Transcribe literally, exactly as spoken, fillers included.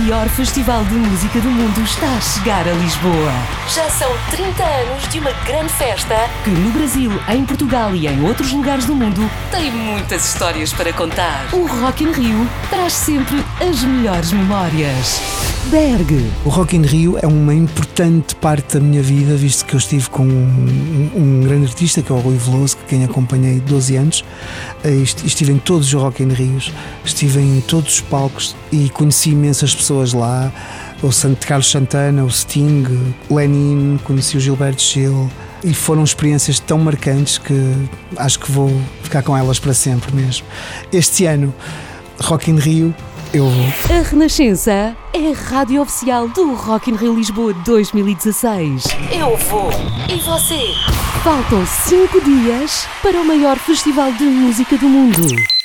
maior festival de música do mundo está a chegar a Lisboa. Já são trinta anos de uma grande festa que no Brasil, em Portugal e em outros lugares do mundo tem muitas histórias para contar. O Rock in Rio traz sempre as melhores memórias. Berg. O Rock in Rio é uma importante parte da minha vida, visto que eu estive com um, um grande artista, que é o Rui Veloso, que quem acompanhei doze anos. Estive em todos os Rock in Rios, estive em todos os palcos e conheci imensas pessoas lá. O Sant Carlos Santana, o Sting, o Lenin, conheci o Gilberto Gil. E foram experiências tão marcantes que acho que vou ficar com elas para sempre mesmo. Este ano, Rock in Rio, eu vou. A Renascença é a rádio oficial do Rock in Rio Lisboa dois mil e dezasseis. Eu vou. E você? Faltam cinco dias para o maior festival de música do mundo.